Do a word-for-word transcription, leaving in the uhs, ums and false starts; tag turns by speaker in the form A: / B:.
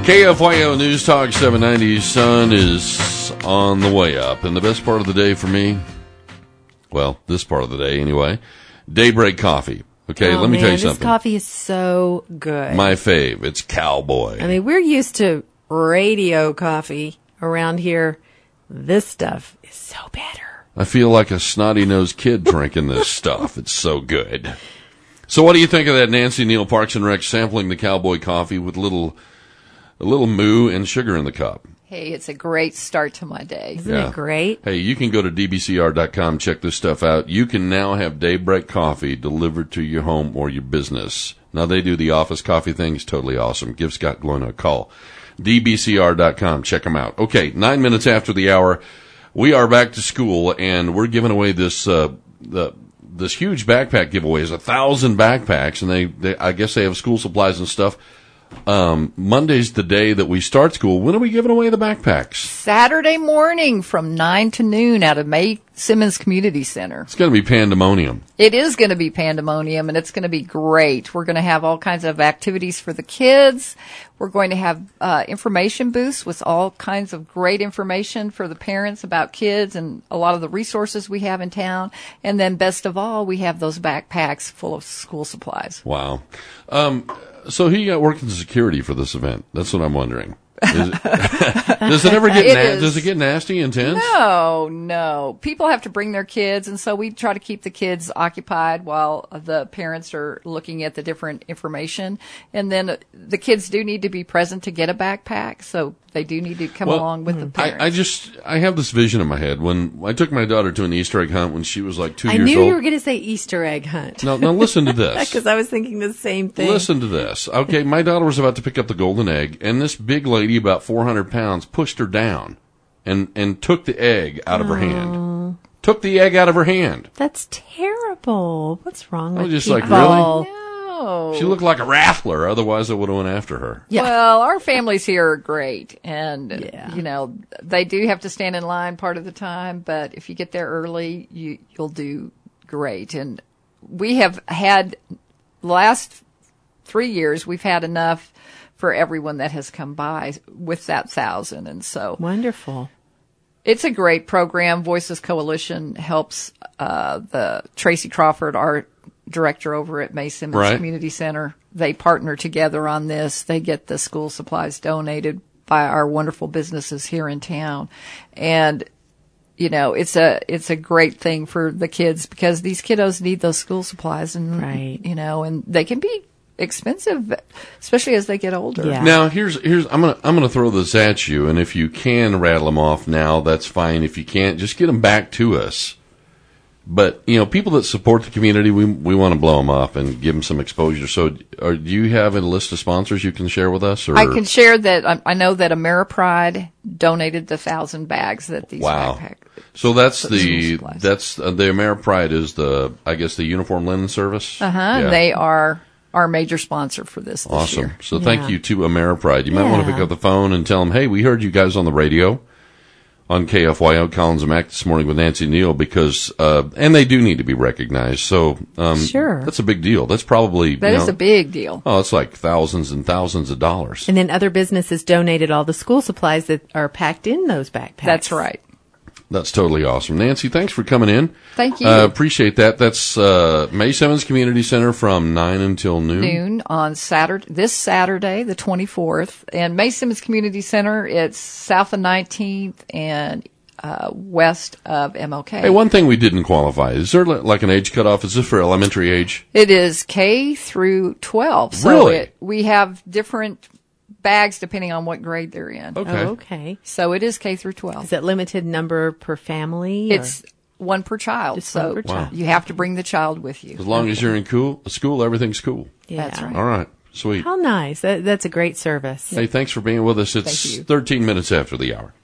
A: K F Y O News Talk seven ninety. Sun is on the way up. And the best part of the day for me, well, this part of the day anyway, Daybreak Coffee. Okay,
B: oh,
A: let me
B: man,
A: tell you
B: this
A: something.
B: This coffee is so good.
A: My fave. It's Cowboy.
B: I mean, we're used to radio coffee around here. This stuff is so better.
A: I feel like a snotty-nosed kid drinking this stuff. It's so good. So what do you think of that Nancy Neal Parks and Rec sampling the Cowboy coffee with little... a little moo and sugar in the cup?
C: Hey, it's a great start to my day.
B: Isn't
A: Yeah.
B: it great?
A: Hey, you can go to d b c r dot com, check this stuff out. You can now have Daybreak Coffee delivered to your home or your business. Now, they do the office coffee thing. It's totally awesome. Give Scott Glono a call. d b c r dot com. Check them out. Okay, nine minutes after the hour, we are back to school, and we're giving away this uh, the this huge backpack giveaway. It's a thousand backpacks, and they, they I guess they have school supplies and stuff. Um, Monday's the day that we start school. When are we giving away the backpacks?
C: Saturday morning from nine to noon out of May Simmons Community Center.
A: It's going to be pandemonium.
C: It is going to be pandemonium, and it's going to be great. We're going to have all kinds of activities for the kids. We're going to have uh, information booths with all kinds of great information for the parents about kids and a lot of the resources we have in town. And then best of all, we have those backpacks full of school supplies.
A: Wow. Um, so who you got working security for this event? That's what I'm wondering. Is it, does it ever get
C: It
A: na-
C: is.
A: does it get nasty, intense?
C: No, no. People have to bring their kids, and so we try to keep the kids occupied while the parents are looking at the different information. And then the kids do need to be present to get a backpack, so they do need to come
A: Well,
C: along with the parents.
A: I, I just I have this vision in my head when I took my daughter to an Easter egg hunt when she was like two
B: I
A: years
B: knew
A: old.
B: you were going to say Easter egg hunt.
A: Now, now listen to this.
B: Because I was thinking the same thing.
A: Listen to this. Okay, my daughter was about to pick up the golden egg, and this big lady, about four hundred pounds, pushed her down and, and took the egg out of her hand. Took the egg out of her hand.
B: That's terrible. What's wrong
A: I
B: with
A: was just
B: people?
A: like, really?
C: No.
A: She looked like a raffler, otherwise I would have went after her.
B: Yeah.
C: Well, our families here are great, and
B: Yeah.
C: you know they do have to stand in line part of the time. But if you get there early, you you'll do great. And we have had last three years we've had enough for everyone that has come by with that thousand, and so
B: Wonderful.
C: it's a great program. Voices Coalition helps uh, the Tracy Crawford, our director over at May Simmons
A: Right.
C: Community Center. They partner together on this. They get the school supplies donated by our wonderful businesses here in town. And, you know, it's a, it's a great thing for the kids because these kiddos need those school supplies and,
B: Right.
C: you know, and they can be expensive, especially as they get older.
B: Yeah.
A: Now, here's here's I'm gonna I'm gonna throw this at you, and if you can rattle them off now, that's fine. If you can't, just get them back to us. But you know, people that support the community, we we want to blow them up and give them some exposure. So, are, do you have a list of sponsors you can share with us? Or?
C: I can share that. I, I know that AmeriPride donated the thousand bags that these
A: Wow.
C: backpacks.
A: So that's
C: So the school
A: the
C: supplies.
A: that's uh, the AmeriPride is the I guess the uniform linen service.
C: Uh huh.
A: Yeah.
C: They are our major sponsor for this this
A: Awesome.
C: year.
A: So
B: Yeah.
A: thank you to AmeriPride. You might want to
B: Yeah.
A: pick up the phone and tell them, hey, we heard you guys on the radio on K F Y O, Collins and Mac this morning with Nancy Neal because, uh, and they do need to be recognized. So, um,
B: Sure.
A: that's a big deal. That's probably,
C: That
A: you
C: is
A: know,
C: a big deal.
A: oh, it's like thousands and thousands of dollars.
B: And then other businesses donated all the school supplies that are packed in those backpacks.
C: That's right.
A: That's totally awesome. Nancy, thanks for coming in.
C: Thank you.
A: Uh, appreciate that. That's, uh, May Simmons Community Center from nine until noon.
C: Noon on Saturday, this Saturday, the twenty-fourth, and May Simmons Community Center. It's south of nineteenth and uh, west of M L K.
A: Hey, one thing we didn't qualify. Is there li- like an age cutoff? Is this for elementary age?
C: It is K through twelve. So
A: Really?
C: it, we have different bags depending on what grade they're in.
A: Okay.
B: Oh, okay.
C: So it is K through twelve.
B: Is it limited number per family? or-
C: It's one per child.
B: Just
C: so
B: one per child.
C: you have to bring the child with you.
A: As long as you're in cool, school, everything's cool.
B: yeah.
C: That's right.
A: All right. Sweet.
B: How nice. That, that's a great service.
A: Hey, thanks for being with us. It's
C: Thank you.
A: thirteen minutes after the hour.